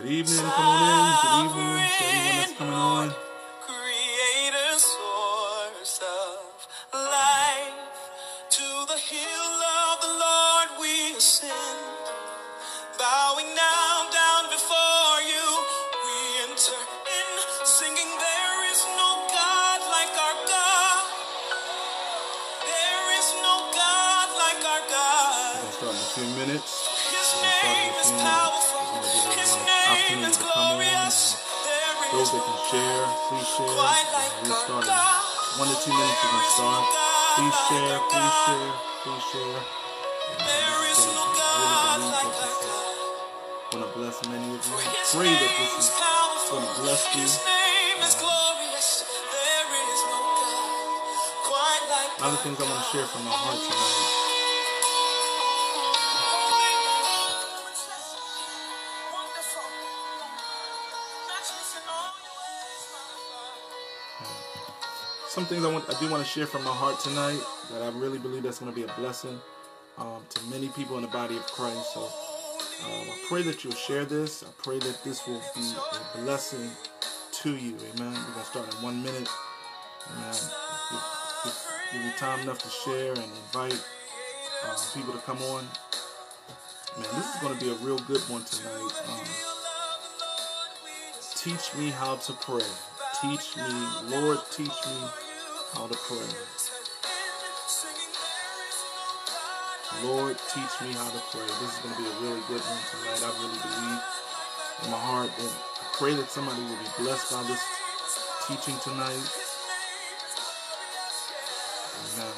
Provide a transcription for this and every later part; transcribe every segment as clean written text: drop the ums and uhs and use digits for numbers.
Good evening, come on in. Good evening to everyone that's coming on. Creator, source of life, to the hill of the Lord we ascend, bowing now down before you, we enter in, singing there is no God like our God, there is no God like our God. We're going to start in a few minutes. His name is powerful, His name is glorious. Those that can share, please share. We'll start in 1 to 2 minutes. We're going to start. Please share, please share, please share. There is no God like our God. I want to bless many of you. Pray that this is going to bless you. His name is glorious. There is no God quite like our God. Other things I want to share from my heart tonight. Some things I do want to share from my heart tonight that I really believe that's going to be a blessing to many people in the body of Christ. So I pray that you'll share this. I pray that this will be a blessing to you. Amen. We're going to start in 1 minute. Amen. Give you time enough to share and invite people to come on. Man, this is going to be a real good one tonight. Teach me how to pray. Teach me, Lord, teach me how to pray. Lord, teach me how to pray. This is going to be a really good one tonight. I really believe in my heart that I pray that somebody will be blessed by this teaching tonight. Amen.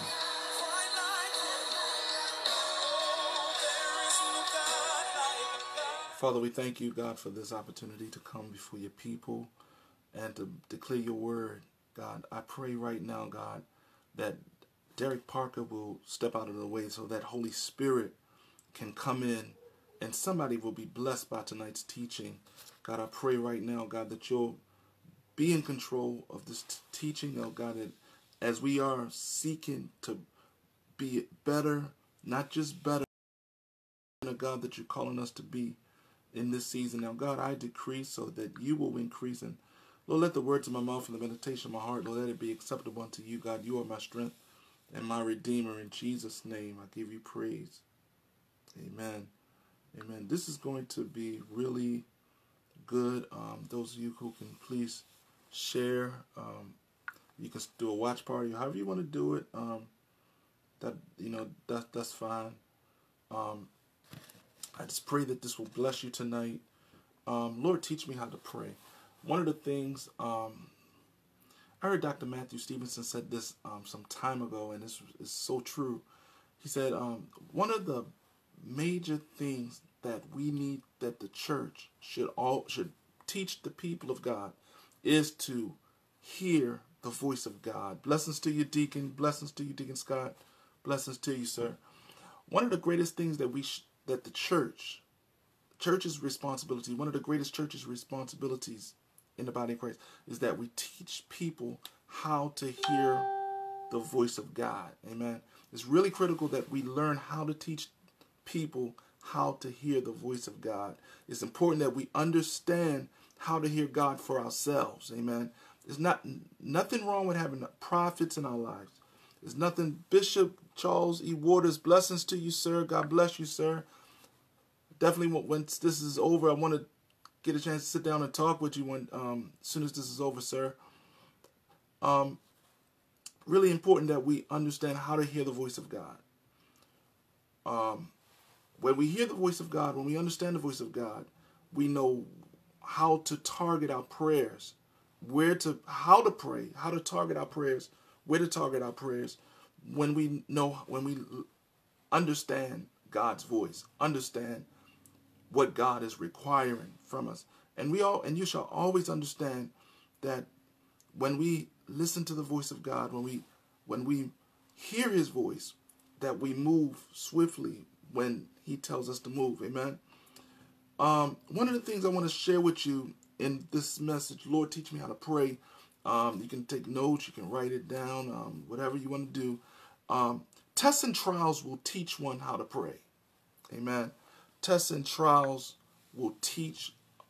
Father, we thank you, God, for this opportunity to come before your people and to declare your word. God, I pray right now, God, that Derek Parker will step out of the way so that Holy Spirit can come in and somebody will be blessed by tonight's teaching. God, I pray right now, God, that you'll be in control of this teaching, oh God, that as we are seeking to be better, not just better, God, that you're calling us to be in this season. Now, God, I decrease so that you will increase. And Lord, let the words of my mouth and the meditation of my heart, Lord, let it be acceptable unto you, God. You are my strength and my Redeemer. In Jesus' name, I give you praise. Amen. Amen. This is going to be really good. Those of you who can please share. You can do a watch party, however you want to do it. That's fine. I just pray that this will bless you tonight. Lord, teach me how to pray. One of the things, I heard Dr. Matthew Stevenson said this some time ago, and this is so true. He said, one of the major things that we need, that the church should teach the people of God, is to hear the voice of God. Blessings to you, Deacon. Blessings to you, Deacon Scott. Blessings to you, sir. One of the greatest things that that the church's responsibility, one of the greatest church's responsibilities in the body of Christ, is that we teach people how to hear the voice of God. Amen. It's really critical that we learn how to teach people how to hear the voice of God. It's important that we understand how to hear God for ourselves. Amen. There's nothing wrong with having prophets in our lives. There's nothing. Bishop Charles E. Waters, blessings to you, sir. God bless you, sir. Definitely, when this is over, I want to get a chance to sit down and talk with you when, as soon as this is over, sir. Really important that we understand how to hear the voice of God. When we hear the voice of God, when we understand the voice of God, we know how to target our prayers, how to pray, how to target our prayers, where to target our prayers. When we understand God's voice, understand what God is requiring from us. And you shall always understand that when we listen to the voice of God, when we hear his voice, that we move swiftly when he tells us to move. Amen. One of the things I want to share with you in this message, Lord, teach me how to pray. You can take notes, you can write it down, whatever you want to do. Tests and trials will teach one how to pray. Amen. Tests and trials will teach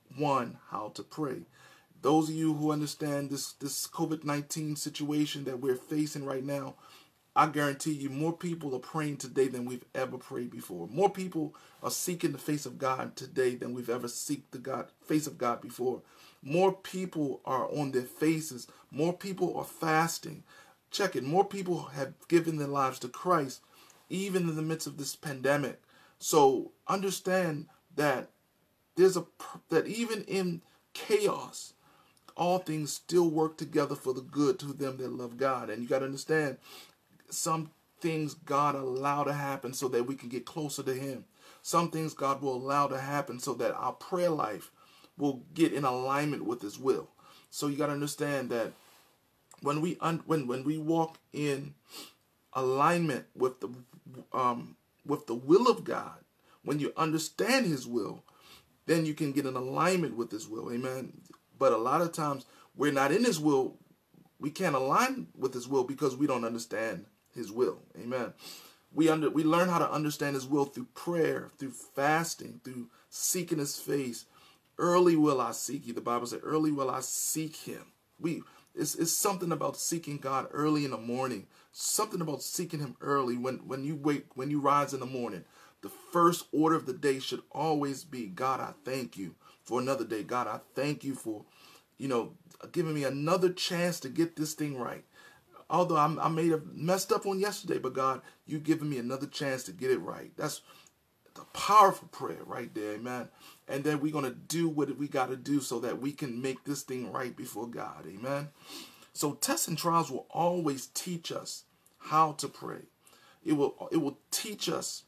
one, how to pray. Those of you who understand this COVID-19 situation that we're facing right now, I guarantee you more people are praying today than we've ever prayed before. More people are seeking the face of God today than we've ever seeked the face of God before. More people are on their faces. More people are fasting. Check it. More people have given their lives to Christ, even in the midst of this pandemic. So understand that that even in chaos, all things still work together for the good to them that love God. And you got to understand, some things God allow to happen so that we can get closer to Him. Some things God will allow to happen so that our prayer life will get in alignment with His will. So you got to understand that when we walk in alignment with the will of God, when you understand His will, then you can get in alignment with His will. Amen. But a lot of times we're not in His will. We can't align with His will because we don't understand His will. Amen. We learn how to understand His will through prayer, through fasting, through seeking His face. Early will I seek you. The Bible says, early will I seek Him. It's something about seeking God early in the morning. Something about seeking Him early. When you rise in the morning, the first order of the day should always be, God, I thank you for another day. God, I thank you for, giving me another chance to get this thing right. Although I may have messed up on yesterday, but God, you've given me another chance to get it right. That's the powerful prayer right there, amen. And then we're going to do what we got to do so that we can make this thing right before God, amen. So tests and trials will always teach us how to pray. It will teach us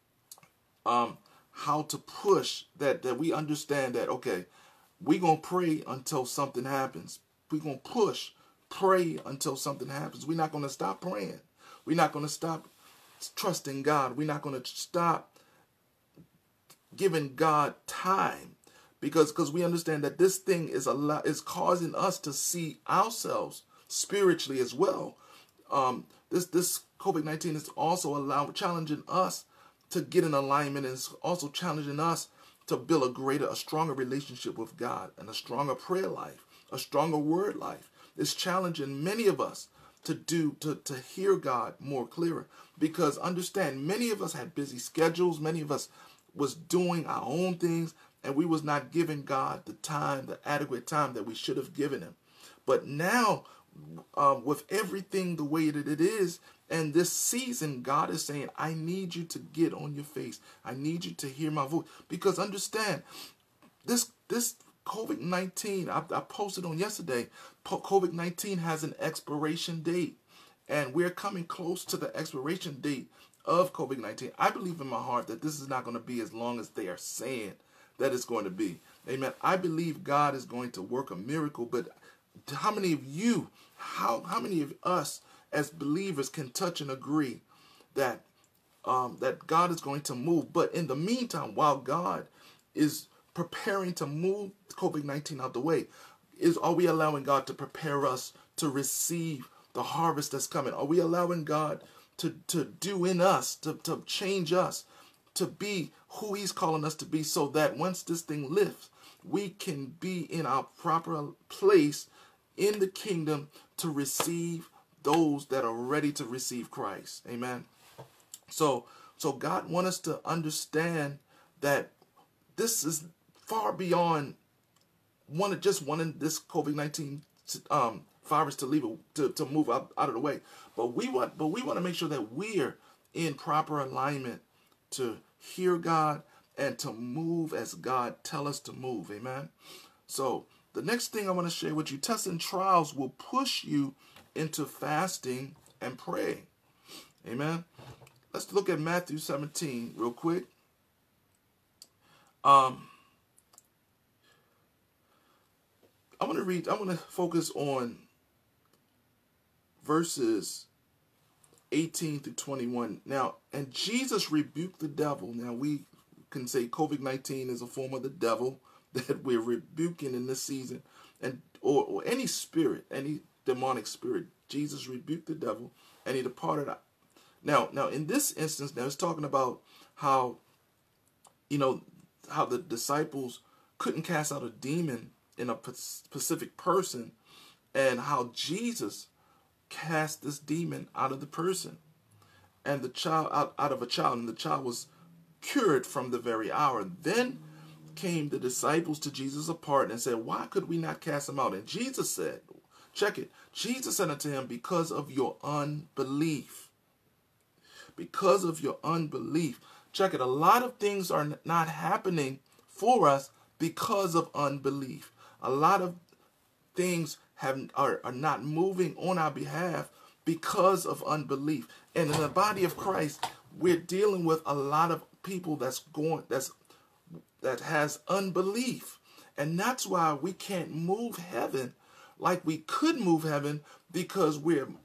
how to push that we understand that, okay, we're going to pray until something happens. We're going to pray until something happens. We're not going to stop praying. We're not going to stop trusting God. We're not going to stop giving God time because we understand that this thing is causing us to see ourselves spiritually as well. This COVID-19 is also challenging us to get in alignment, and it's also challenging us to build a stronger relationship with God and a stronger prayer life, a stronger word life. It's challenging many of us to hear God more clearer, because understand, many of us had busy schedules. Many of us was doing our own things, and we was not giving God the adequate time that we should have given Him. But now, with everything the way that it is, and this season, God is saying, I need you to get on your face. I need you to hear my voice. Because understand, this COVID-19, I posted on yesterday, COVID-19 has an expiration date. And we're coming close to the expiration date of COVID-19. I believe in my heart that this is not going to be as long as they are saying that it's going to be. Amen. I believe God is going to work a miracle, but how many of you, how many of us as believers can touch and agree that that God is going to move? But in the meantime, while God is preparing to move COVID-19 out the way, are we allowing God to prepare us to receive the harvest that's coming? Are we allowing God to do in us, to change us, to be who He's calling us to be, so that once this thing lifts, we can be in our proper place in the kingdom to receive those that are ready to receive Christ. Amen. So God wants us to understand that this is far beyond wanting this COVID-19 virus to leave to move out of the way. But we want to make sure that we're in proper alignment to hear God and to move as God tell us to move. Amen. So the next thing I want to share with you, tests and trials will push you into fasting and praying. Amen. Let's look at Matthew 17 real quick. I want to focus on verses 18 to 21. Now, and Jesus rebuked the devil. Now, we can say COVID-19 is a form of the devil that we're rebuking in this season, and or any spirit, any demonic spirit. Jesus rebuked the devil, and he departed out. Now, in this instance, now it's talking about how, how the disciples couldn't cast out a demon in a specific person, and how Jesus cast this demon out of the person and the child out of a child, and the child was cured from the very hour. Then came the disciples to Jesus apart and said, why could we not cast him out? And Jesus said, check it, Jesus said unto him, because of your unbelief. Because of your unbelief. Check it, a lot of things are not happening for us because of unbelief. A lot of things are not moving on our behalf because of unbelief. And in the body of Christ, we're dealing with a lot of people that has unbelief. And that's why we can't move heaven like we could move heaven, because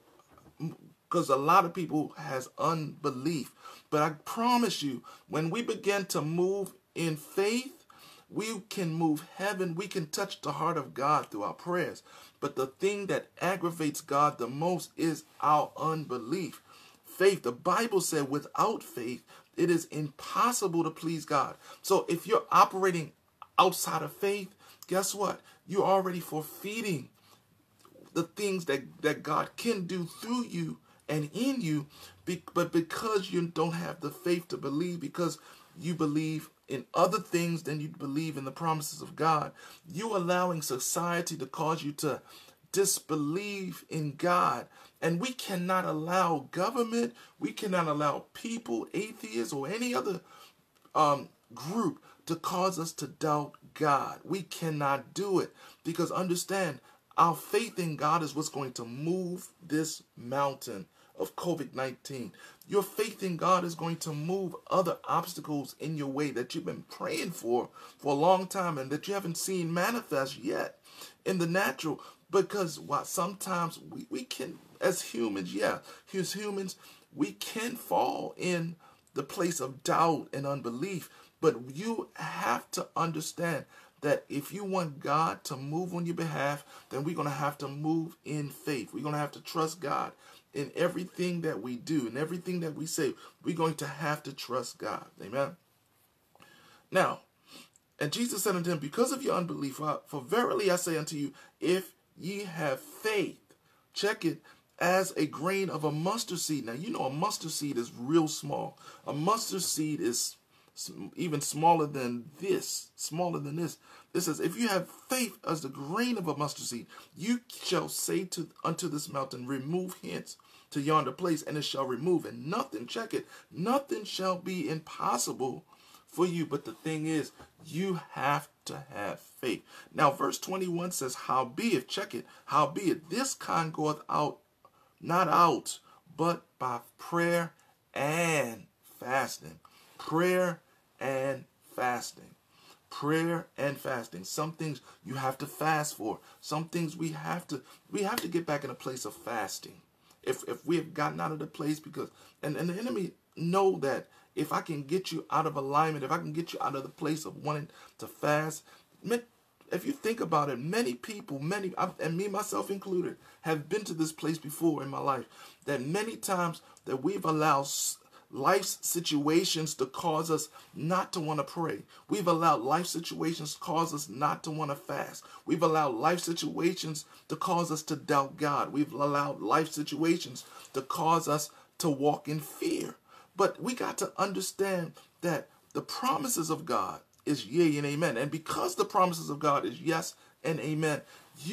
a lot of people has unbelief. But I promise you, when we begin to move in faith, we can move heaven. We can touch the heart of God through our prayers. But the thing that aggravates God the most is our unbelief. Faith, the Bible said, without faith, it is impossible to please God. So if you're operating outside of faith, guess what? You're already forfeiting the things that God can do through you and in you, but because you don't have the faith to believe, because you believe in other things than you believe in the promises of God, you allowing society to cause you to disbelieve in God. And we cannot allow government, we cannot allow people, atheists, or any other group to cause us to doubt God. We cannot do it, because understand, our faith in God is what's going to move this mountain of COVID-19. Your faith in God is going to move other obstacles in your way that you've been praying for a long time and that you haven't seen manifest yet in the natural. Because sometimes we can, as humans, we can fall in the place of doubt and unbelief. But you have to understand that if you want God to move on your behalf, then we're going to have to move in faith. We're going to have to trust God in everything that we do, in everything that we say. We're going to have to trust God. Amen. Now, and Jesus said unto him, because of your unbelief, for verily I say unto you, if ye have faith, check it, as a grain of a mustard seed. Now, you know a mustard seed is real small. A mustard seed is even smaller than this. This says, if you have faith as the grain of a mustard seed, you shall say unto this mountain, remove hence to yonder place, and it shall remove. And nothing, check it, nothing shall be impossible for you. But the thing is, you have to have faith. Now, verse 21 says, howbeit, check it, howbeit, this kind goeth out, not out, but by prayer and fasting. Prayer and fasting. Prayer and fasting. Some things you have to fast for. Some things we have to get back in a place of fasting. If we have gotten out of the place, because and the enemy know that if I can get you out of alignment, if I can get you out of the place of wanting to fast, if you think about it, many people, and me myself included, have been to this place before in my life, that many times that we've allowed life's situations to cause us not to want to pray. We've allowed life situations to cause us not to want to fast. We've allowed life situations to cause us to doubt God. We've allowed life situations to cause us to walk in fear. But we got to understand that the promises of God is yea and amen. And because the promises of God is yes and amen,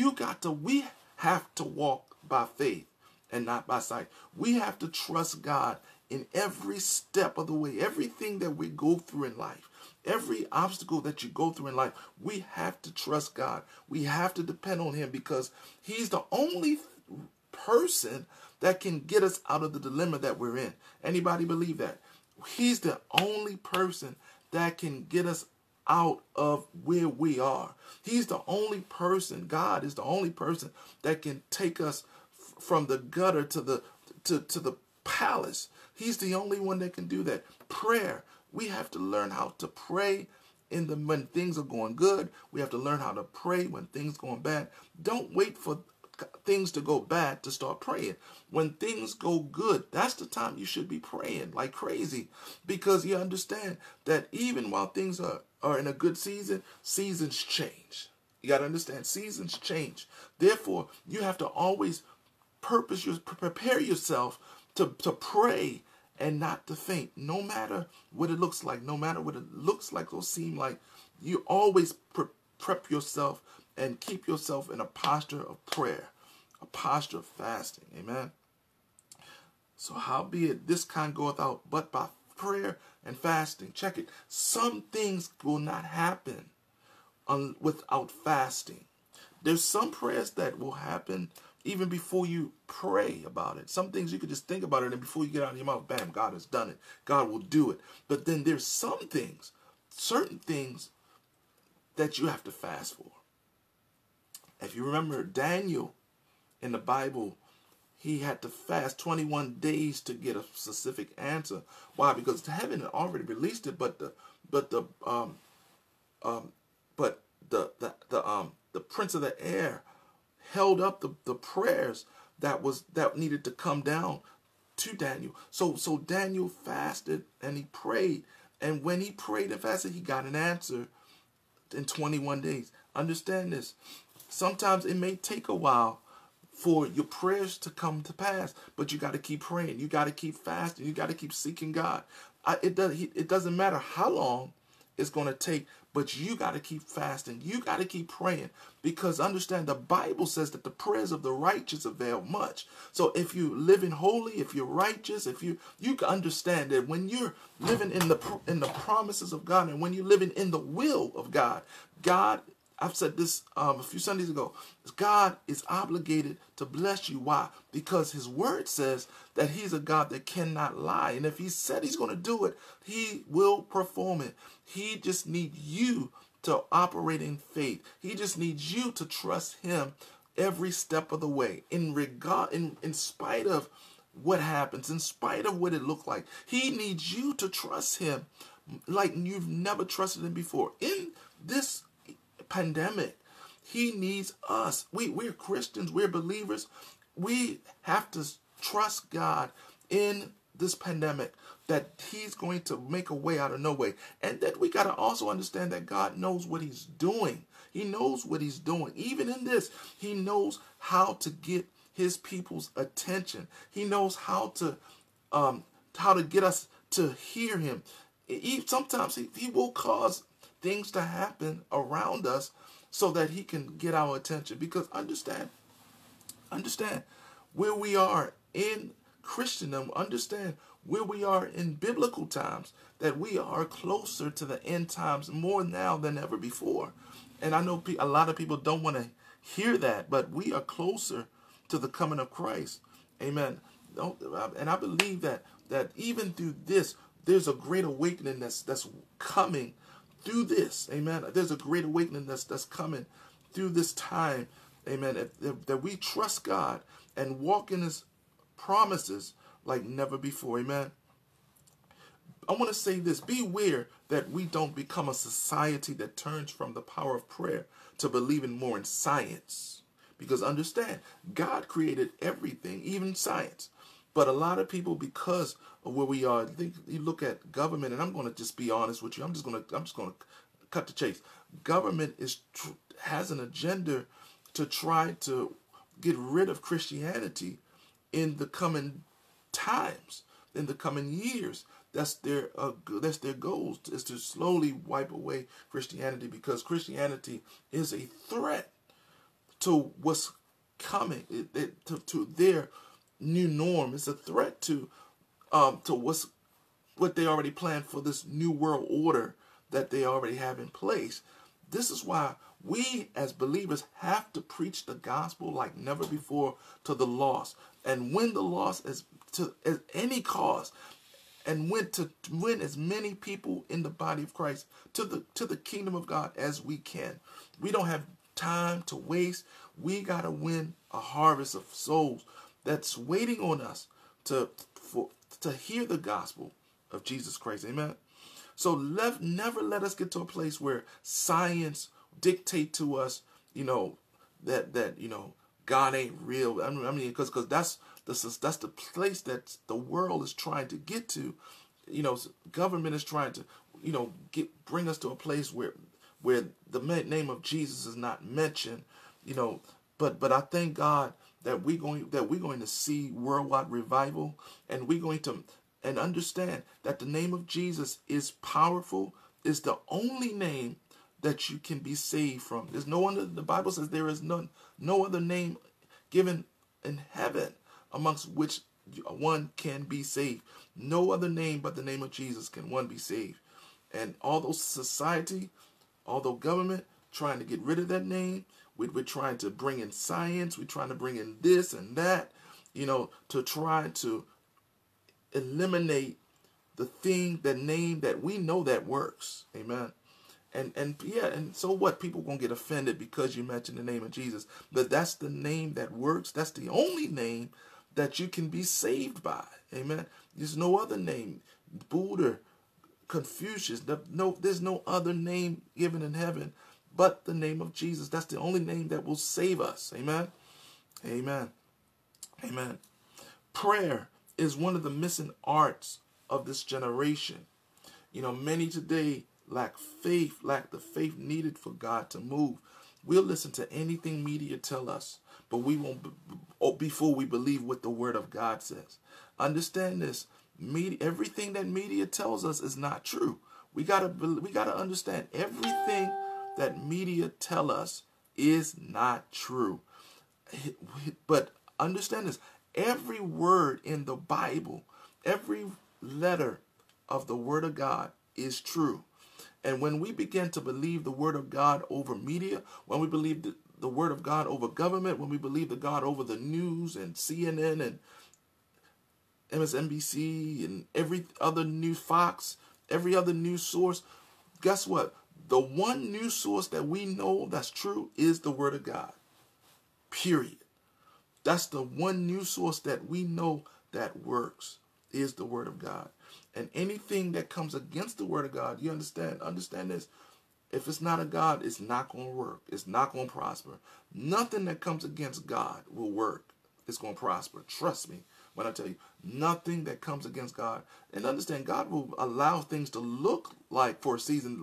we have to walk by faith and not by sight. We have to trust God in every step of the way. Everything that we go through in life, every obstacle that you go through in life, we have to trust God. We have to depend on him, because he's the only person that can get us out of the dilemma that we're in. Anybody believe that? He's the only person that can get us out of where we are. He's the only person, God is the only person that can take us from the gutter to the palace. He's the only one that can do that. Prayer. We have to learn how to pray when things are going good. We have to learn how to pray when things are going bad. Don't wait for things to go bad to start praying. When things go good, that's the time you should be praying like crazy, because you understand that even while things are are in a good season, seasons change. You got to understand, seasons change. Therefore, you have to always prepare yourself to pray and not to faint, no matter what it looks like, no matter what it looks like or seem like. You always prep yourself and keep yourself in a posture of prayer, a posture of fasting. Amen. So howbeit this kind goeth out, but by prayer and fasting. Check it. Some things will not happen without fasting. There's some prayers that will happen even before you pray about it. Some things you could just think about it, and before you get out of your mouth, bam, God has done it. God will do it. But then there's some things, certain things that you have to fast for. If you remember Daniel in the Bible, he had to fast 21 days to get a specific answer. Why? Because heaven had already released it, but the prince of the air held up the prayers that needed to come down to Daniel. So Daniel fasted and he prayed, and when he prayed and fasted, he got an answer in 21 days. Understand this. Sometimes it may take a while for your prayers to come to pass, but you got to keep praying. You got to keep fasting. You got to keep seeking God. It doesn't matter how long it's going to take, but you got to keep fasting. You got to keep praying, because understand, the Bible says that the prayers of the righteous avail much. So if you living holy, if you're righteous, if you can understand that when you're living in the promises of God, and when you're living in the will of God, I've said this a few Sundays ago, God is obligated to bless you. Why? Because his word says that he's a God that cannot lie. And if he said he's going to do it, he will perform it. He just needs you to operate in faith. He just needs you to trust him every step of the way. In spite of what happens, in spite of what it looked like, he needs you to trust him like you've never trusted him before. In this pandemic, he needs us. We're Christians, we're believers. We have to trust God in this pandemic, that he's going to make a way out of no way. And that we got to also understand that God knows what he's doing. He knows what he's doing. Even in this, he knows how to get his people's attention. He knows how to get us to hear him. Sometimes he will cause things to happen around us so that he can get our attention. Because understand where we are in Christendom, understand where we are in biblical times, that we are closer to the end times more now than ever before. And I know a lot of people don't want to hear that, but we are closer to the coming of Christ. Amen. And I believe that even through this, there's a great awakening that's coming through this. Amen. There's a great awakening that's coming through this time. Amen. That we trust God and walk in his promises like never before. Amen. I want to say this. Beware that we don't become a society that turns from the power of prayer to believing more in science. Because understand, God created everything, even science. But a lot of people, because of where we are, you look at government, and I'm going to just be honest with you. I'm just going to cut the chase. Government has an agenda to try to get rid of Christianity in the coming times, in the coming years. That's their goals, is to slowly wipe away Christianity, because Christianity is a threat to what's coming, to their new norm. It's a threat to what they already planned for this new world order that they already have in place. This is why we as believers have to preach the gospel like never before to the lost, and win the lost at any cost, and win as many people in the body of Christ to the kingdom of God as we can. We don't have time to waste. We got to win a harvest of souls that's waiting on us to hear the gospel of Jesus Christ. Amen. So never let us get to a place where science dictate to us, that God ain't real. I mean, because that's the place that the world is trying to get to. Government is trying to. bring us to a place where the name of Jesus is not mentioned, but I thank God that we're going to see worldwide revival, and we're going to and understand that the name of Jesus is powerful, is the only name that you can be saved from. There's no other. The Bible says there is no other name given in heaven amongst which one can be saved. No other name but the name of Jesus can one be saved. And although society, although government trying to get rid of that name, we're trying to bring in science, we're trying to bring in this and that, to try to eliminate the name that we know that works. Amen. And so what? People gonna get offended because you mention the name of Jesus, but that's the name that works. That's the only name that you can be saved by. Amen. There's no other name. Buddha, Confucius, there's no other name given in heaven but the name of Jesus. That's the only name that will save us. Amen. Amen. Amen. Prayer is one of the missing arts of this generation. Many today lack the faith needed for God to move. We'll listen to anything media tell us, but we won't before we believe what the Word of God says. Understand this. Everything that media tells us is not true. We gotta understand everything that media tell us is not true. But understand this. Every word in the Bible, every letter of the Word of God is true. And when we begin to believe the Word of God over media, when we believe the Word of God over government, when we believe the God over the news and CNN and MSNBC and every other news, Fox, every other news source, guess what? The one news source that we know that's true is the Word of God. Period. That's the one news source that we know that works, is the Word of God. And anything that comes against the Word of God, you understand this. If it's not a God, it's not going to work. It's not going to prosper. Nothing that comes against God will work. It's going to prosper. Trust me when I tell you, nothing that comes against God. And understand, God will allow things to look like, for a season,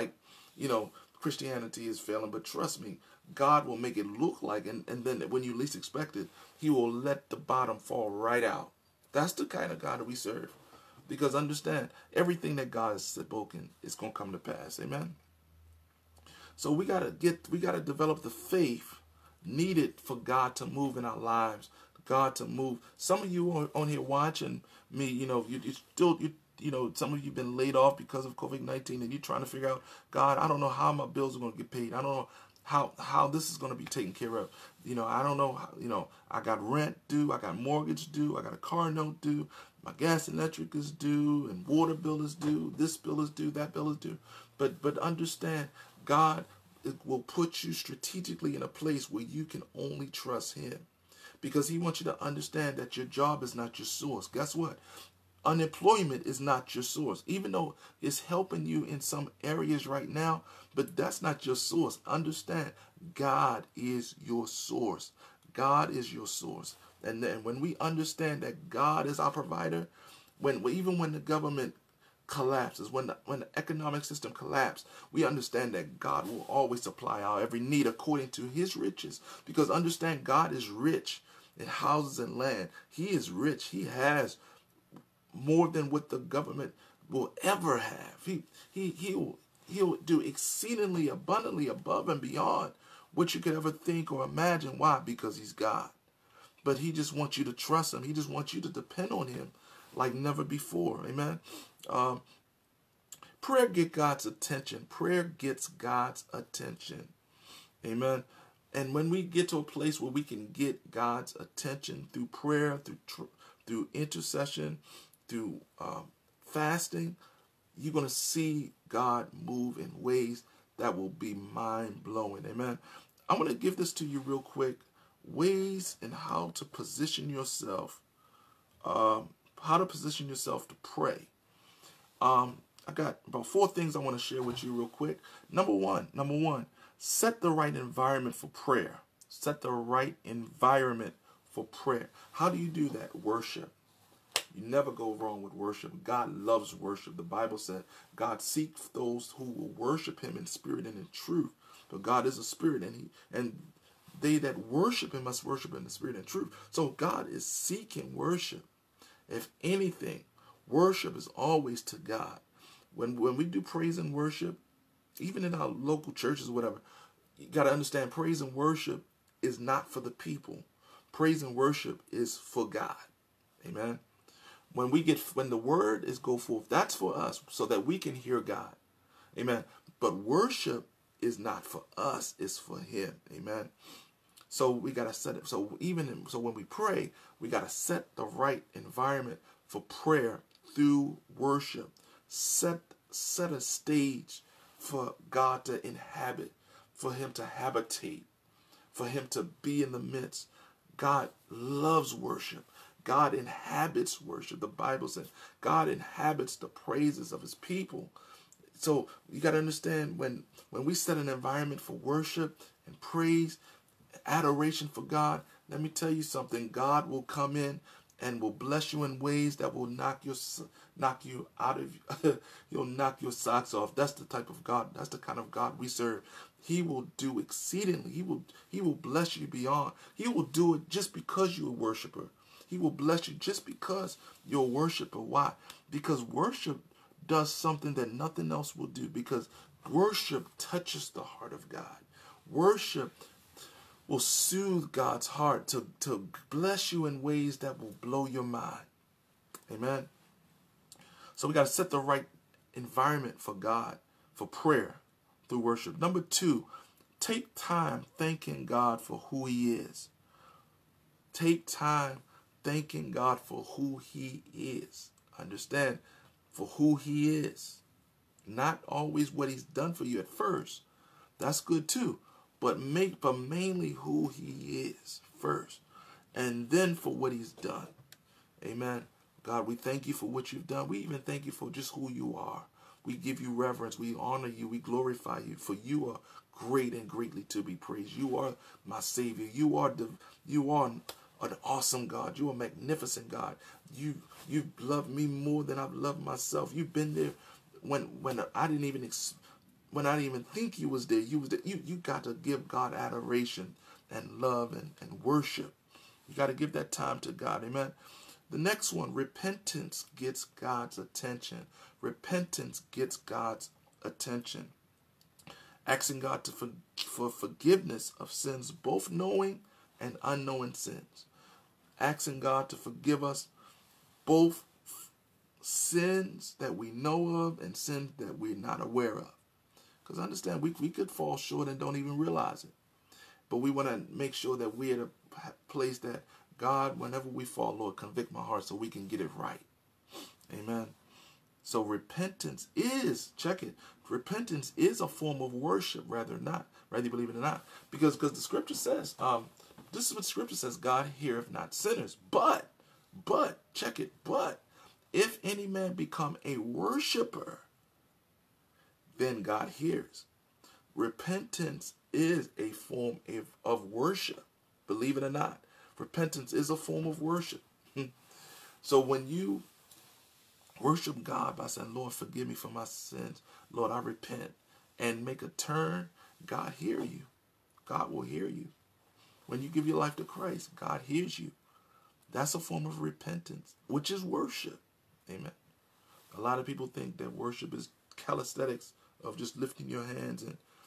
Christianity is failing. But trust me, God will make it look like, and then when you least expect it, He will let the bottom fall right out. That's the kind of God that we serve. Because understand, everything that God has spoken is going to come to pass. Amen. So we gotta develop the faith needed for God to move in our lives. God to move. Some of you on here watching me, some of you have been laid off because of COVID-19, and you're trying to figure out, God, I don't know how my bills are going to get paid. I don't know how this is going to be taken care of. I don't know. I got rent due. I got mortgage due. I got a car note due. My gas and electric is due, and water bill is due. This bill is due. That bill is due. But understand, God will put you strategically in a place where you can only trust Him, because He wants you to understand that your job is not your source. Guess what? Unemployment is not your source, even though it's helping you in some areas right now, but that's not your source. Understand, God is your source. God is your source. And then when we understand that God is our provider, even when the government collapses, when the economic system collapses, we understand that God will always supply our every need according to His riches. Because understand, God is rich in houses and land. He is rich. He has more than what the government will ever have. He'll do exceedingly abundantly above and beyond what you could ever think or imagine. Why? Because He's God. But He just wants you to trust Him. He just wants you to depend on Him like never before. Amen. Prayer gets God's attention. Prayer gets God's attention. Amen. And when we get to a place where we can get God's attention through prayer, through intercession, through fasting, you're going to see God move in ways that will be mind-blowing. Amen. I'm going to give this to you real quick. Ways and how to position yourself, to pray. I got about 4 things I want to share with you real quick. Number one, set the right environment for prayer. Set the right environment for prayer. How do you do that? Worship. You never go wrong with worship. God loves worship. The Bible said God seeks those who will worship him in spirit and in truth. But God is a spirit, and they that worship him must worship in the spirit and truth. So God is seeking worship. If anything, worship is always to God. When we do praise and worship, even in our local churches or whatever, you got to understand praise and worship is not for the people. Praise and worship is for God. Amen. When the word is go forth, that's for us so that we can hear God. Amen. But worship is not for us, it's for him. Amen. So we got to set it. So when we pray, we got to set the right environment for prayer through worship. Set a stage for God to inhabit, for him to habitate, for him to be in the midst. God loves worship. God inhabits worship. The Bible says God inhabits the praises of his people. So you got to understand when we set an environment for worship and praise, adoration for God, let me tell you something. God will come in and will bless you in ways that will knock you out of he'll knock your socks off. That's the type of God. That's the kind of God we serve. He will do exceedingly. He will bless you beyond. He will do it just because you're a worshiper. He will bless you just because you're a worshiper. Why? Because worship does something that nothing else will do. Because worship touches the heart of God. Worship will soothe God's heart to bless you in ways that will blow your mind. Amen. So we got to set the right environment for God, for prayer through worship. Number 2, take time thanking God for who he is. Take time thanking God for who he is. Understand, for who he is. Not always what he's done for you at first. That's good too. But mainly who he is first. And then for what he's done. Amen. God, we thank you for what you've done. We even thank you for just who you are. We give you reverence. We honor you. We glorify you. For you are great and greatly to be praised. You are my Savior. You are an awesome God. You are a magnificent God. You've loved me more than I've loved myself. You've been there when I didn't even think you was there. You was there. You got to give God adoration and love and worship. You got to give that time to God. Amen. The next one, repentance gets God's attention. Repentance gets God's attention. Asking God for forgiveness of sins, both knowing and unknowing sins. Asking God to forgive us both sins that we know of and sins that we're not aware of. Because understand, we could fall short and don't even realize it. But we want to make sure that we're at a place that God, whenever we fall, Lord, convict my heart so we can get it right. Amen. So repentance is, check it, repentance is a form of worship, whether you believe it or not. Because the scripture says, this is what scripture says, God heareth not sinners. But, check it, but if any man become a worshiper, then God hears. Repentance is a form of worship. Believe it or not. Repentance is a form of worship. So when you worship God by saying, Lord, forgive me for my sins. Lord, I repent. And make a turn, God hear you. God will hear you. When you give your life to Christ, God hears you. That's a form of repentance, which is worship. Amen. A lot of people think that worship is calisthenics of just lifting your hands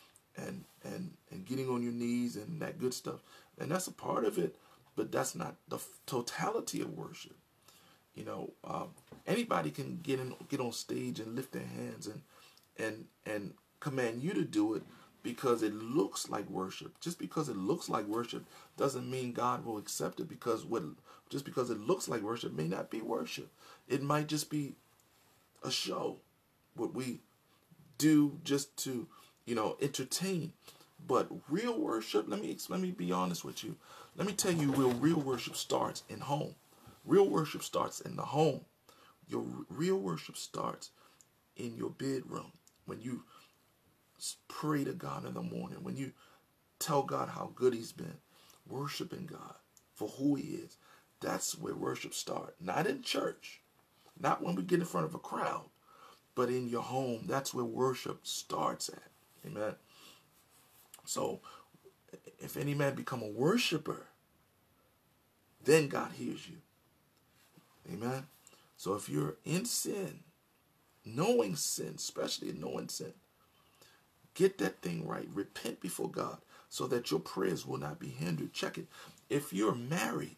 and getting on your knees and that good stuff. And that's a part of it, but that's not the totality of worship. You know, anybody can get on stage and lift their hands and command you to do it because it looks like worship. Just because it looks like worship doesn't mean God will accept it, because just because it looks like worship may not be worship. It might just be a show, what we do just to, entertain. But real worship, let me be honest with you. Let me tell you, real worship starts in home. Real worship starts in the home. Your real worship starts in your bedroom. When you pray to God in the morning, when you tell God how good he's been, worshiping God for who he is. That's where worship starts. Not in church, not when we get in front of a crowd, but in your home. That's where worship starts at. Amen. So if any man become a worshiper, then God hears you. Amen. So if you're in sin, knowing sin, especially knowing sin, get that thing right. Repent before God so that your prayers will not be hindered. Check it. If you're married,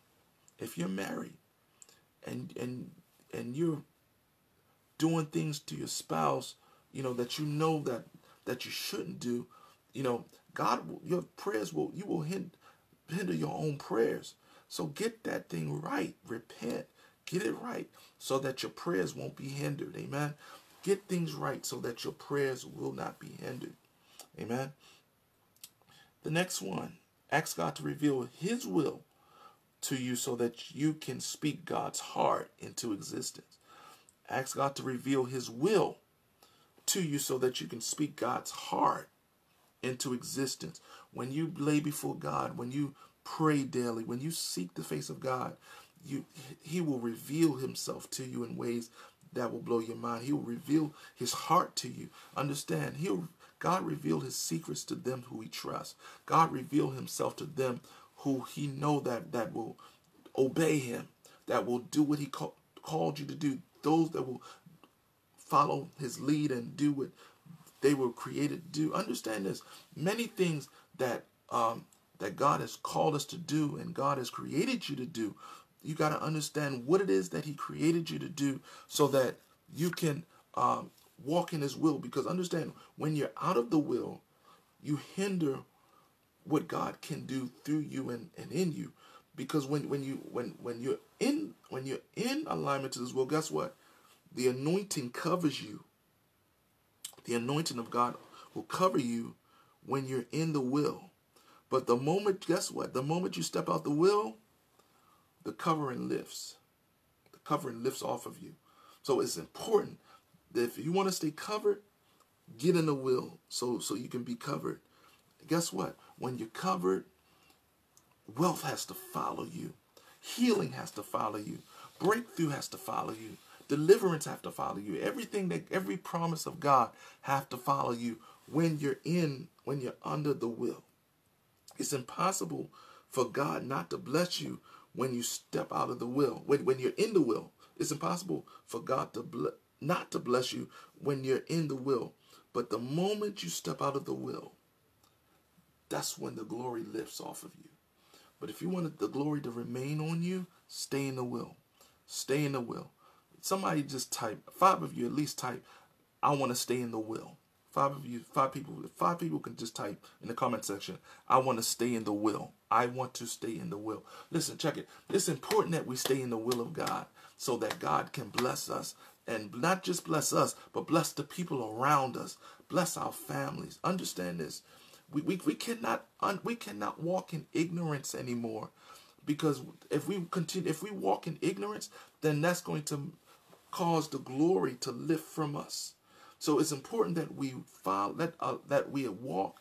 and you're doing things to your spouse, that that you shouldn't do, God, your prayers you will hinder your own prayers. So get that thing right. Repent. Get it right so that your prayers won't be hindered. Amen. Get things right so that your prayers will not be hindered. Amen. The next one, ask God to reveal his will to you so that you can speak God's heart into existence. Ask God to reveal his will to you so that you can speak God's heart into existence. When you lay before God, when you pray daily, when you seek the face of God, he will reveal himself to you in ways that will blow your mind. He will reveal his heart to you. Understand, God revealed his secrets to them who he trusts. God revealed himself to them who he know that will obey him, that will do what he called you to do. Those that will follow his lead and do what they were created to do. Understand this. Many things that God has called us to do and God has created you to do, you got to understand what it is that he created you to do so that you can walk in his will. Because understand, when you're out of the will, you hinder what God can do through you and in you. Because when you're in alignment to his will, guess what? The anointing covers you. The anointing of God will cover you when you're in the will. But the moment, guess what? The moment you step out the will, the covering lifts. The covering lifts off of you. So it's important that if you want to stay covered, get in the will so you can be covered. Guess what? When you're covered, wealth has to follow you. Healing has to follow you. Breakthrough has to follow you. Deliverance have to follow you. Every promise of God have to follow you when you're under the will. It's impossible for God not to bless you when you step out of the will. When you're in the will, it's impossible for God to not to bless you when you're in the will. But the moment you step out of the will, that's when the glory lifts off of you. But if you want the glory to remain on you, stay in the will. Stay in the will. Somebody just type, 5 of you at least type, I want to stay in the will. 5 people can just type in the comment section, I want to stay in the will. I want to stay in the will. Listen, check it. It's important that we stay in the will of God so that God can bless us. And not just bless us, but bless the people around us. Bless our families. Understand this. We cannot walk in ignorance anymore, because if we walk in ignorance, then that's going to cause the glory to lift from us. So it's important that we that we walk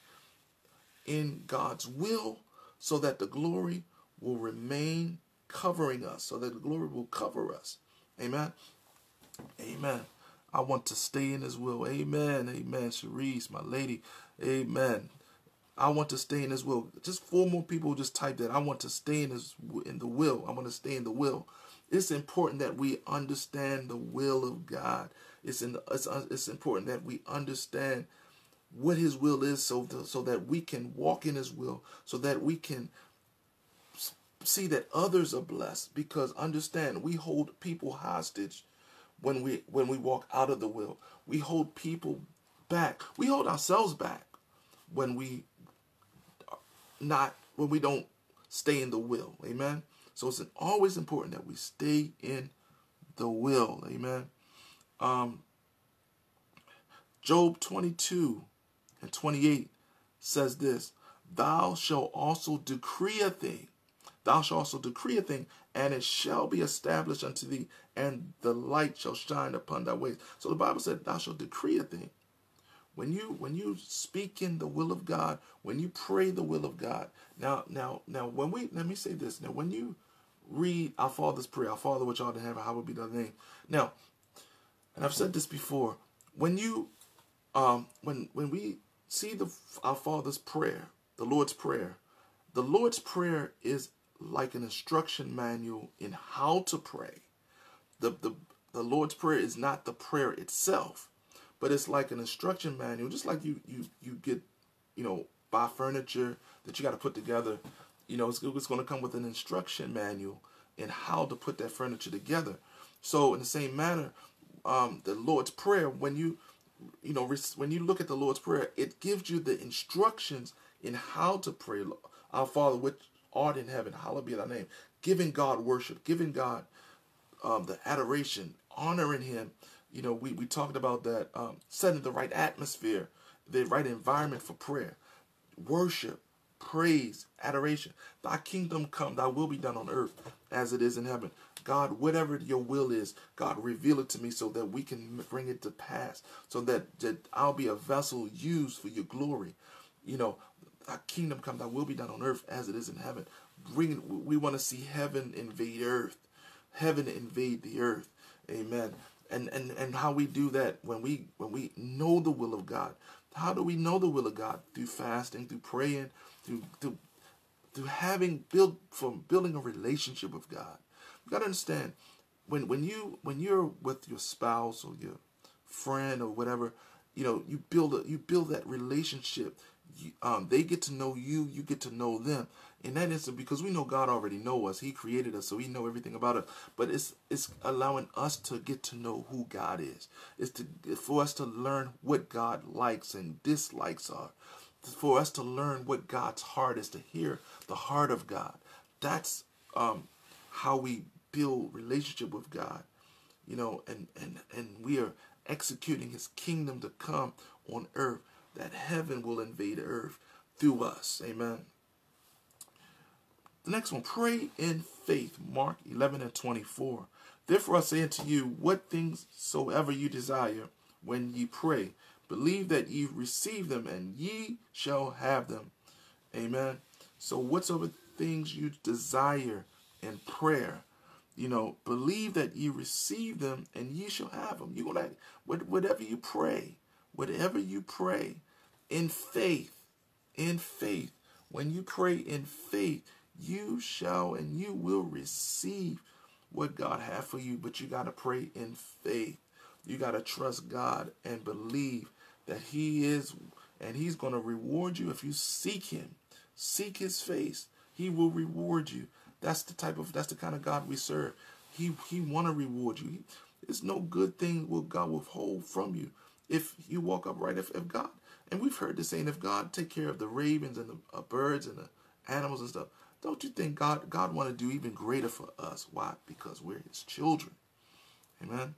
in God's will so that the glory will remain covering us, so that the glory will cover us. Amen. Amen. I want to stay in his will. Amen. Amen. Cherise, my lady. Amen. I want to stay in his will. Just 4 more people just type that. I want to stay in the will. I want to stay in the will. It's important that we understand the will of God. It's important that we understand what his will is so that we can walk in his will, so that we can see that others are blessed. Because understand, we hold people hostage when we walk out of the will. We hold people back. We hold ourselves back when we don't stay in the will. Amen. So it's always important that we stay in the will. Amen. Job 22:28 says this: Thou shalt also decree a thing. Thou shalt also decree a thing, and it shall be established unto thee, and the light shall shine upon thy ways. So the Bible said, thou shalt decree a thing. When you speak in the will of God, when you pray the will of God. Now, let me say this. Now, when you read our Father's prayer. Our Father which art in heaven, hallowed be thy name. Now, and I've said this before, when you when we see our Father's prayer, the Lord's Prayer is like an instruction manual in how to pray. The Lord's Prayer is not the prayer itself, but it's like an instruction manual, just like you get, buy furniture that you got to put together. It's going to come with an instruction manual in how to put that furniture together. So in the same manner, the Lord's Prayer, when you look at the Lord's Prayer, it gives you the instructions in how to pray. Our Father which art in heaven, hallowed be thy name. Giving God worship, giving God the adoration, honoring Him. We talked about that, setting the right atmosphere, the right environment for prayer, worship, praise, adoration. Thy kingdom come, thy will be done on earth as it is in heaven. God, whatever your will is, God, reveal it to me so that we can bring it to pass, so that I'll be a vessel used for your glory. Thy kingdom come, thy will be done on earth as it is in heaven. We want to see heaven invade earth. Heaven invade the earth. Amen. And how we do that when we know the will of God. How do we know the will of God? Through fasting, through praying, through building a relationship with God. You gotta understand, when you're with your spouse or your friend or whatever, you build that relationship. They get to know you, you get to know them. In that instant, because we know God already knows us. He created us, so He know everything about us. But it's allowing us to get to know who God is. It's for us to learn what God likes and dislikes are. For us to learn what God's heart is, to hear the heart of God. That's how we build relationship with God. And we are executing His kingdom to come on earth, that heaven will invade earth through us. Amen. The next one, pray in faith. Mark 11:24. Therefore I say unto you, what things soever you desire, when ye pray, believe that ye receive them, and ye shall have them. Amen. So whatsoever things you desire in prayer, believe that ye receive them, and ye shall have them. You're gonna, whatever you pray, in faith, when you pray in faith, you shall and you will receive what God has for you. But you got to pray in faith. You got to trust God and believe that He is, and He's going to reward you if you seek Him. Seek His face. He will reward you. That's the kind of God we serve. He want to reward you. There's no good thing will God withhold from you if you walk upright. If God, and we've heard this saying, if God take care of the ravens and the birds and the animals and stuff, don't you think God want to do even greater for us? Why? Because we're His children. Amen.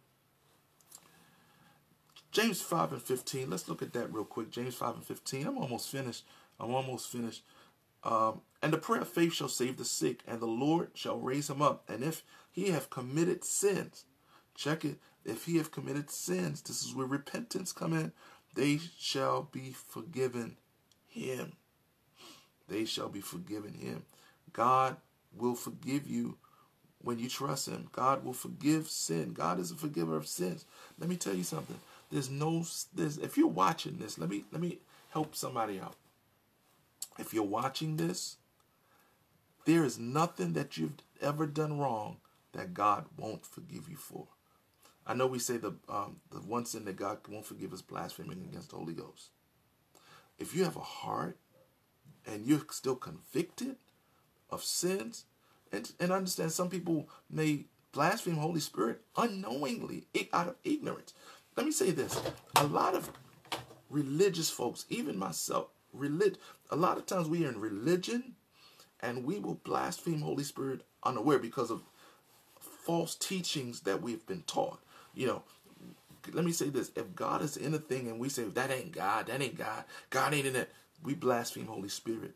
James 5:15. Let's look at that real quick. James 5:15. I'm almost finished. And the prayer of faith shall save the sick, and the Lord shall raise him up. And if he have committed sins, check it. If he have committed sins, this is where repentance come in. They shall be forgiven him. They shall be forgiven him. God will forgive you when you trust Him. God will forgive sin. God is a forgiver of sins. Let me tell you something. If you're watching this, let me help somebody out. If you're watching this, there is nothing that you've ever done wrong that God won't forgive you for. I know we say the one sin that God won't forgive is blaspheming against the Holy Ghost. If you have a heart and you're still convicted of sins, and understand some people may blaspheme Holy Spirit unknowingly, out of ignorance. Let me say this. A lot of religious folks, even myself, a lot of times we are in religion and we will blaspheme Holy Spirit unaware because of false teachings that we've been taught. Let me say this. If God is in a thing and we say, that ain't God, God ain't in it, we blaspheme Holy Spirit.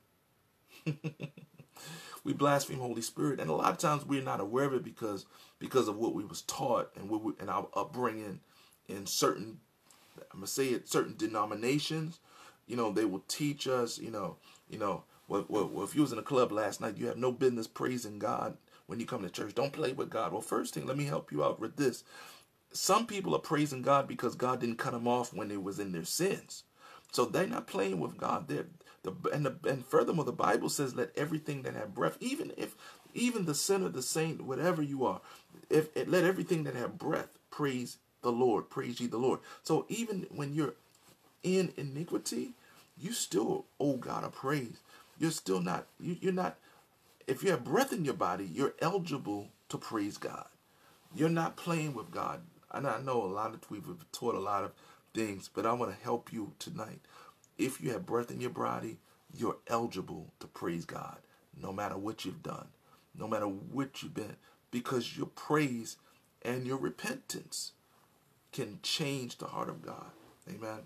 We blaspheme Holy Spirit, and a lot of times we're not aware of it because of what we was taught and our upbringing in certain, certain denominations. They will teach us, well, if you was in a club last night, you have no business praising God when you come to church. Don't play with God. Well, first thing, let me help you out with this. Some people are praising God because God didn't cut them off when they was in their sins. So they're not playing with God. And furthermore, the Bible says, let everything that have breath, even the sinner, the saint, whatever you are, let everything that have breath praise the Lord. Praise ye the Lord. So even when you're in iniquity, you still owe God a praise. You're still not, you're not, if you have breath in your body, you're eligible to praise God. You're not playing with God. And I know we've taught a lot of things, but I want to help you tonight. If you have breath in your body, you're eligible to praise God, no matter what you've done, no matter what you've been, because your praise and your repentance can change the heart of God. Amen.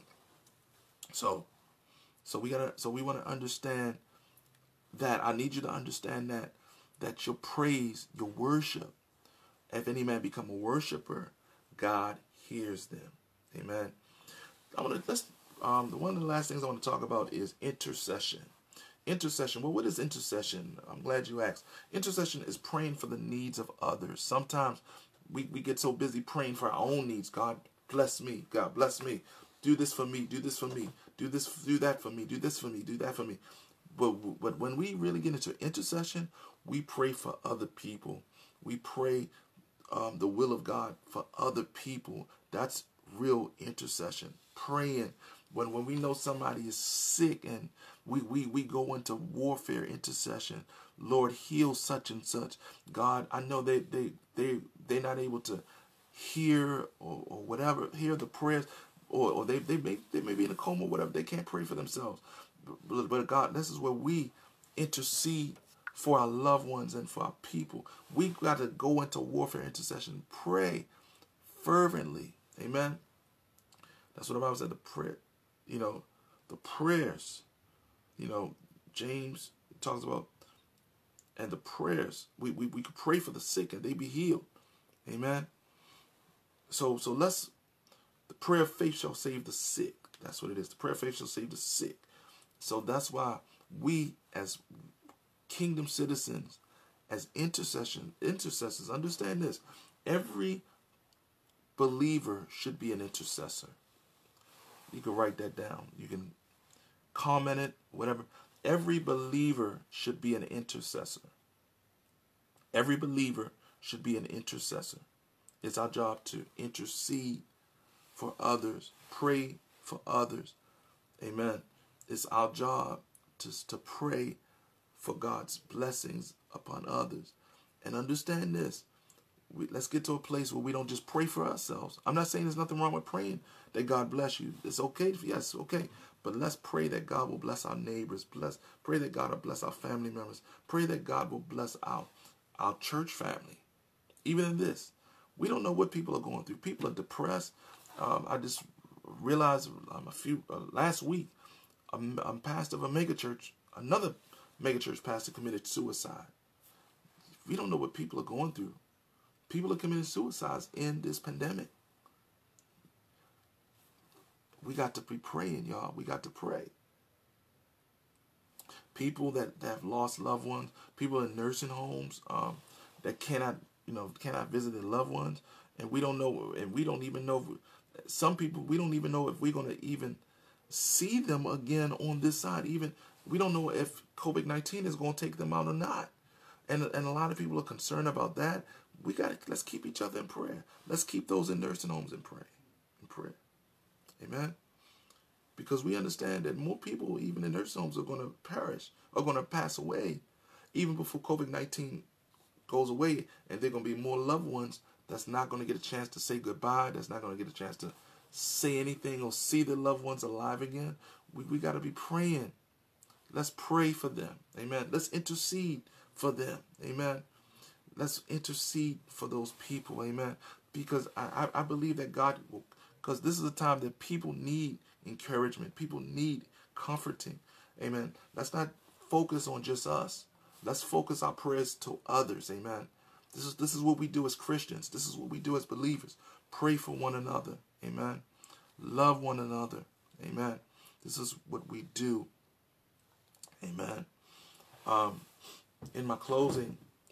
So we want to understand that. I need you to understand that your praise, your worship, if any man become a worshiper, God hears them. Amen. One of the last things I want to talk about is intercession. Intercession. Well, what is intercession? I'm glad you asked. Intercession is praying for the needs of others. Sometimes we get so busy praying for our own needs. God bless me. God bless me. Do this for me. Do this for me. Do that for me. Do this for me. Do that for me. But when we really get into intercession, we pray for other people. We pray the will of God for other people. That's real intercession. Praying when we know somebody is sick, and we go into warfare intercession. Lord, heal such and such. God, I know they're not able to hear or whatever, hear the prayers, or they may be in a coma or whatever. They can't pray for themselves. But God, this is where we intercede for our loved ones and for our people. We got to go into warfare intercession. Pray fervently. Amen. That's what the Bible said. The prayer, the prayers, James talks about, and the prayers. We could pray for the sick and they be healed. Amen. So the prayer of faith shall save the sick. That's what it is. The prayer of faith shall save the sick. So that's why we as kingdom citizens, as intercessors, understand this. Every believer should be an intercessor. You can write that down. You can comment it, whatever. Every believer should be an intercessor. Every believer should be an intercessor. It's our job to intercede for others, pray for others. Amen. It's our job to pray for God's blessings upon others. And understand this. Let's get to a place where we don't just pray for ourselves. I'm not saying there's nothing wrong with praying that God bless you. It's okay. Yes, okay. But let's pray that God will bless our neighbors. Pray that God will bless our family members. Pray that God will bless our church family. Even in this, we don't know what people are going through. People are depressed. I just realized last week, I'm pastor of a megachurch. Another megachurch pastor committed suicide. We don't know what people are going through. People are committing suicides in this pandemic. We got to be praying, y'all. We got to pray. People that have lost loved ones, people in nursing homes that cannot visit their loved ones, and we don't know, and we don't even know. Some people, we don't even know if we're going to even see them again on this side. Even we don't know if COVID-19 is going to take them out or not. And a lot of people are concerned about that. Let's keep each other in prayer. Let's keep those in nursing homes in prayer. Amen. Because we understand that more people, even in nursing homes, are going to perish, are going to pass away, even before COVID-19 goes away. And there are going to be more loved ones that's not going to get a chance to say goodbye, that's not going to get a chance to say anything or see their loved ones alive again. We got to be praying. Let's pray for them. Amen. Let's intercede for them. Amen. Let's intercede for those people. Amen. Because I believe that God will, because this is a time that people need encouragement. People need comforting. Amen. Let's not focus on just us. Let's focus our prayers to others. Amen. This is what we do as Christians. This is what we do as believers. Pray for one another. Amen. Love one another. Amen. This is what we do. Amen. In my closing,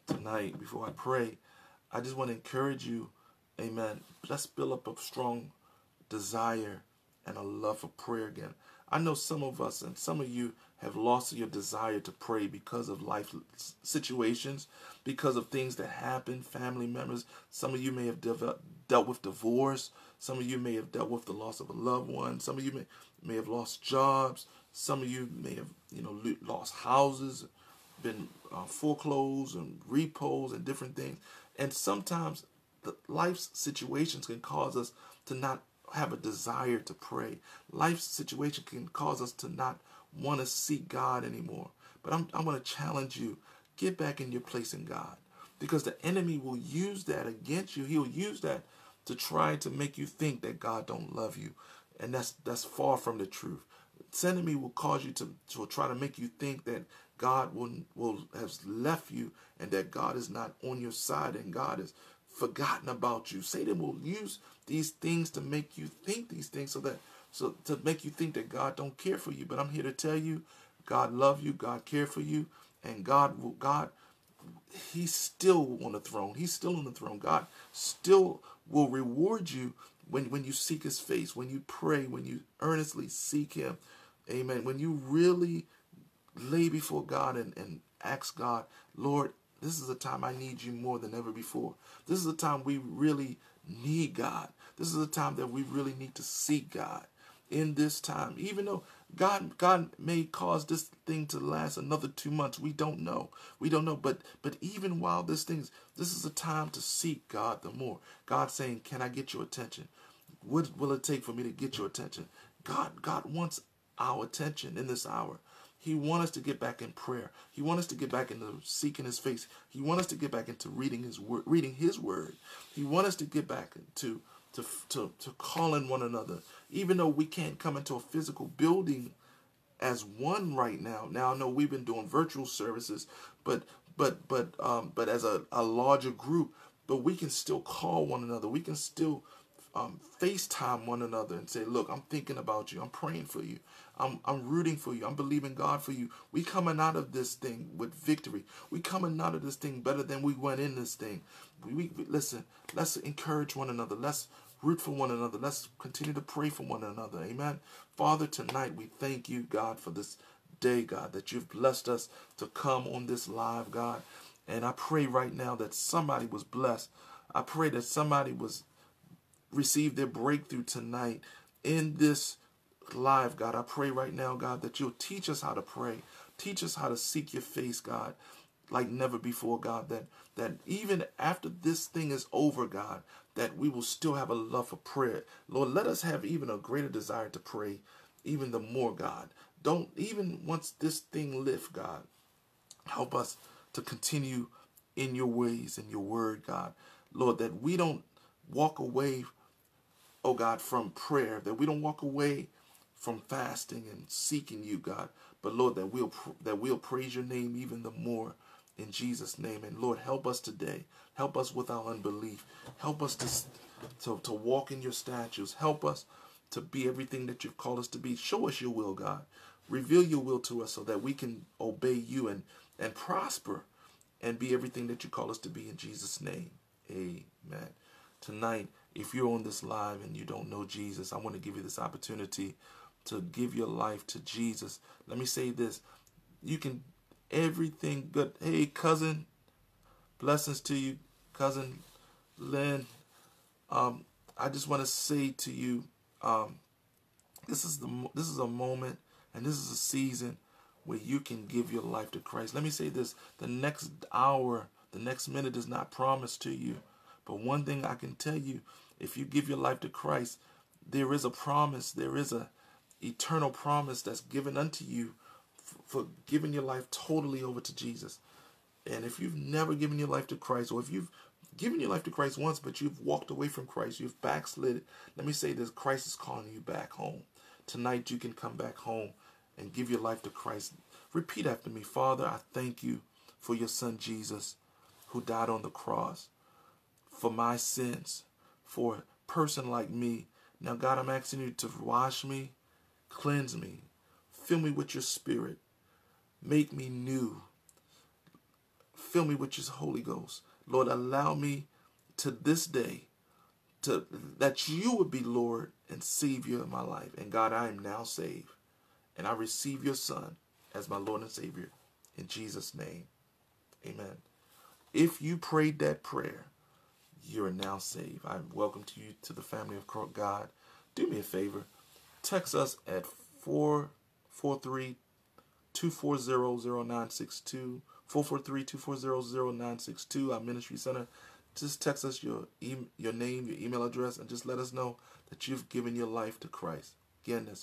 tonight, before I pray, I just want to encourage you, amen. Let's build up a strong desire and a love for prayer again. I know some of us and some of you have lost your desire to pray because of life situations, because of things that happen, family members. Some of you may have dealt with divorce. Some of you may have dealt with the loss of a loved one. Some of you may have lost jobs. Some of you may have, lost houses, been foreclosed and repos and different things. And sometimes the life's situations can cause us to not have a desire to pray. Life's situation can cause us to not want to seek God anymore. But I'm going to challenge you. Get back in your place in God. Because the enemy will use that against you. He'll use that to try to make you think that God don't love you. And that's far from the truth. The enemy will cause you to try to make you think that God will have left you and that God is not on your side and God has forgotten about you. Satan will use these things to make you think these things so to make you think that God don't care for you. But I'm here to tell you, God love you, God care for you, and God, He's still on the throne. He's still on the throne. God still will reward you when you seek His face, when you pray, when you earnestly seek Him. Amen. When you really lay before God and ask God, Lord, this is a time I need you more than ever before. This is a time we really need God. This is a time that we really need to seek God. In this time, even though God may cause this thing to last another 2 months, we don't know. But even while this is a time to seek God the more. God saying, can I get your attention? What will it take for me to get your attention? God wants our attention in this hour. He wants us to get back in prayer. He wants us to get back into seeking His face. He wants us to get back into reading His word. He wants us to get back into to calling one another. Even though we can't come into a physical building as one right now. Now I know we've been doing virtual services, but as a larger group, but we can still call one another. We can still FaceTime one another and say, look, I'm thinking about you. I'm praying for you. I'm rooting for you. I'm believing God for you. We coming out of this thing with victory. We coming out of this thing better than we went in this thing. Listen, let's encourage one another. Let's root for one another. Let's continue to pray for one another. Amen. Father, tonight we thank you, God, for this day, God, that you've blessed us to come on this live, God. And I pray right now that somebody was blessed. I pray that somebody received their breakthrough tonight in this live, God. I pray right now, God, that you'll teach us how to pray. Teach us how to seek your face, God, like never before, God, that even after this thing is over, God, that we will still have a love for prayer. Lord, let us have even a greater desire to pray even the more, God. Don't, even once this thing lifts, God, help us to continue in your ways and your word, God. Lord, that we don't walk away, oh God, from prayer, that we don't walk away from fasting and seeking you, God. But Lord, that we'll praise your name even the more in Jesus' name. And Lord, help us today. Help us with our unbelief. Help us to walk in your statutes. Help us to be everything that you've called us to be. Show us your will, God. Reveal your will to us so that we can obey you and prosper and be everything that you call us to be in Jesus' name. Amen. Tonight, if you're on this live and you don't know Jesus, I want to give you this opportunity to give your life to Jesus. Let me say this. You can, everything good. Hey, cousin, blessings to you, cousin Lynn. I just want to say to you, this is a moment and this is a season where you can give your life to Christ. Let me say this. The next hour, the next minute is not promised to you. But one thing I can tell you, if you give your life to Christ, there is a promise. There is a eternal promise that's given unto you for giving your life totally over to Jesus. And if you've never given your life to Christ, or if you've given your life to Christ once, but you've walked away from Christ, you've backslid, let me say this, Christ is calling you back home. Tonight you can come back home and give your life to Christ. Repeat after me. Father, I thank you for your son Jesus, who died on the cross for my sins, for a person like me. Now, God, I'm asking you to wash me, cleanse me, fill me with your spirit, make me new. fill me with your Holy Ghost. Lord, allow me to this day that you would be Lord and Savior of my life. And God, I am now saved. And I receive your Son as my Lord and Savior. In Jesus' name, amen. If you prayed that prayer, you are now saved. I welcome you to the family of God. Do me a favor. Text us at 443-240-0962. 443-240-0962, our ministry center. Just text us your name, your email address, and just let us know that you've given your life to Christ. Again, that's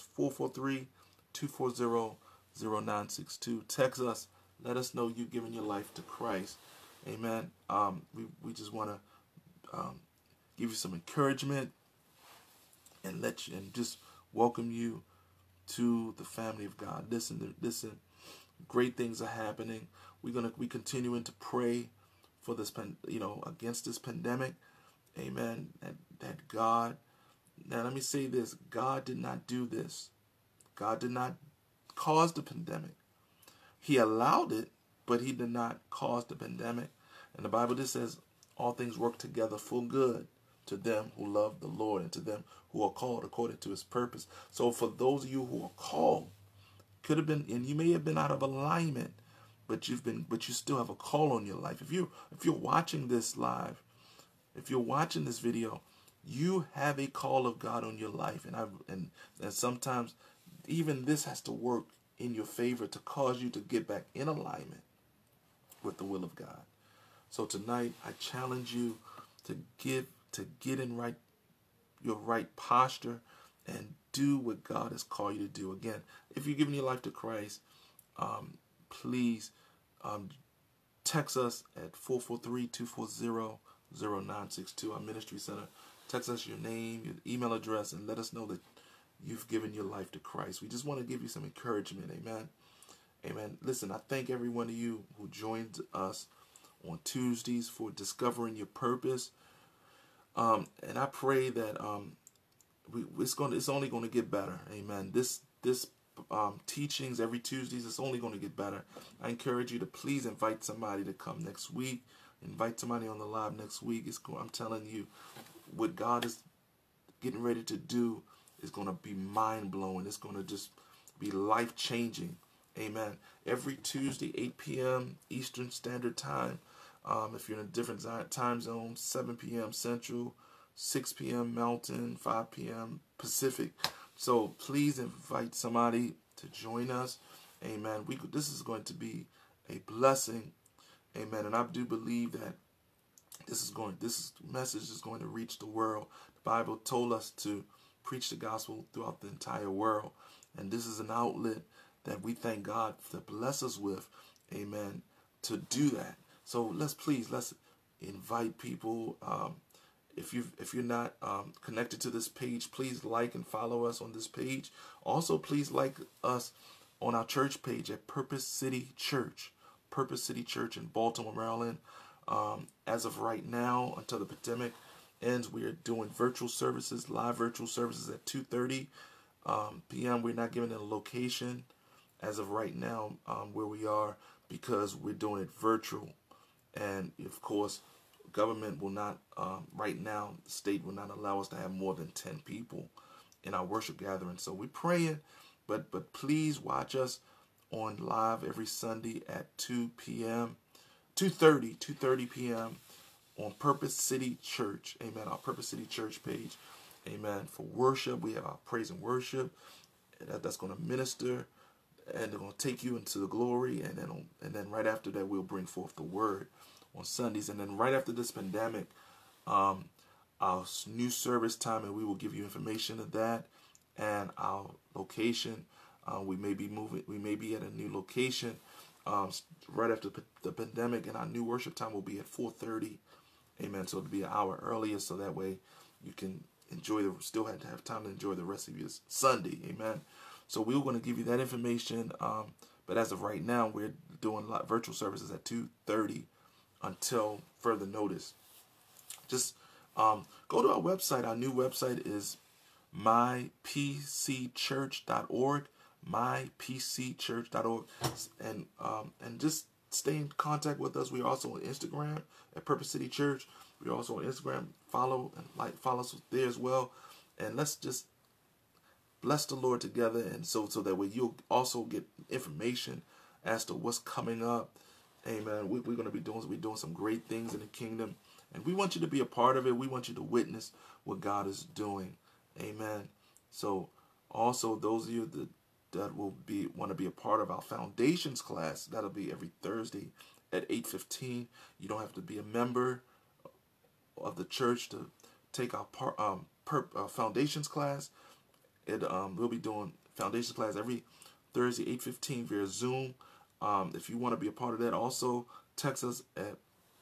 443-240-0962. Text us. Let us know you've given your life to Christ. Amen. We just want to give you some encouragement and just welcome you to the family of God. Listen. Great things are happening. We continuing to pray for this against this pandemic. Amen. That God. Now let me say this: God did not do this. God did not cause the pandemic. He allowed it, but he did not cause the pandemic. And the Bible just says all things work together for good to them who love the Lord and to them who are called according to his purpose. So for those of you who are called, could have been, and you may have been out of alignment, but you still have a call on your life. If you're watching this live, if you're watching this video, you have a call of God on your life. And sometimes even this has to work in your favor to cause you to get back in alignment with the will of God. So tonight I challenge you to get in your right posture and do what God has called you to do. Again, if you're giving your life to Christ, please text us at 443-240-0962, our ministry center. Text us your name, your email address, and let us know that you've given your life to Christ. We just want to give you some encouragement. Amen. Amen. Listen, I thank every one of you who joined us on Tuesdays for discovering your purpose. And I pray that it's only going to get better. Amen. This teachings every Tuesdays, it's only going to get better. I encourage you to please invite somebody to come next week. Invite somebody on the live next week. I'm telling you, what God is getting ready to do is going to be mind-blowing. It's going to just be life-changing. Amen. Every Tuesday, 8 p.m. Eastern Standard Time. If you're in a different time zone, 7 p.m. Central, 6 p.m. Mountain, 5 p.m. Pacific. So please invite somebody to join us. Amen. This is going to be a blessing. Amen. And I do believe that this message is going to reach the world. The Bible told us to preach the gospel throughout the entire world. And this is an outlet that we thank God to bless us with. Amen. To do that. So let's invite people. If you're not connected to this page, please like and follow us on this page. Also, please like us on our church page at Purpose City Church in Baltimore, Maryland. As of right now, until the pandemic ends, we are doing virtual services, live virtual services at 2:30 p.m. We're not giving it a location as of right now where we are, because we're doing it virtual. And of course, government will not, right now, the state will not allow us to have more than 10 people in our worship gathering. So we're praying, but please watch us on live every Sunday at 2:30 p.m. on Purpose City Church. Amen. Our Purpose City Church page. Amen. For worship, we have our praise and worship that's going to minister, and they're going to take you into the glory. And then right after that, we'll bring forth the word on Sundays. And then right after this pandemic, our new service time, and we will give you information of that and our location. We may be at a new location right after the pandemic, and our new worship time will be at 4:30. Amen. So it'll be an hour earlier, so that way you can still have time to enjoy the rest of your Sunday. Amen. So we're going to give you that information. But as of right now, we're doing virtual services at 2:30 until further notice. Just go to our website. Our new website is mypcchurch.org. mypcchurch.org, and just stay in contact with us. We are also on Instagram at Purpose City Church. We are also on Instagram. Follow us there as well. And let's just bless the Lord together, and so that way you'll also get information as to what's coming up. Amen. We're going to be doing some great things in the kingdom, and we want you to be a part of it. We want you to witness what God is doing. Amen. So also those of you that want to be a part of our foundations class, that'll be every Thursday at 8:15. You don't have to be a member of the church to take our foundations class. We'll be doing foundations class every Thursday 8:15 via Zoom. If you want to be a part of that, also text us at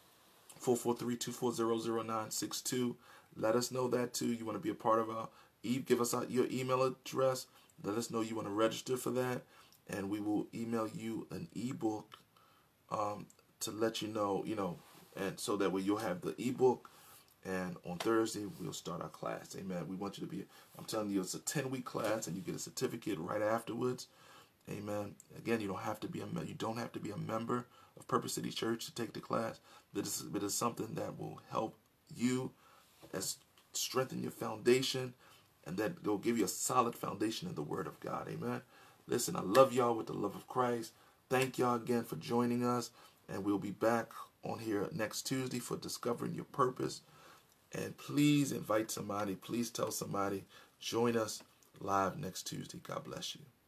443-240-0962. Let us know that too. You want to be a part of our give us your email address. Let us know you want to register for that, and we will email you an ebook to let you know, and so that way you'll have the ebook. And on Thursday, we'll start our class. Amen. We want you to be, I'm telling you, it's a 10-week class, and you get a certificate right afterwards. Amen. Again, you don't have to be a member of Purpose City Church to take the class. But it's something that will help you as strengthen your foundation, and that will give you a solid foundation in the Word of God. Amen. Listen, I love y'all with the love of Christ. Thank y'all again for joining us, and we'll be back on here next Tuesday for Discovering Your Purpose. And please invite somebody. Please tell somebody. Join us live next Tuesday. God bless you.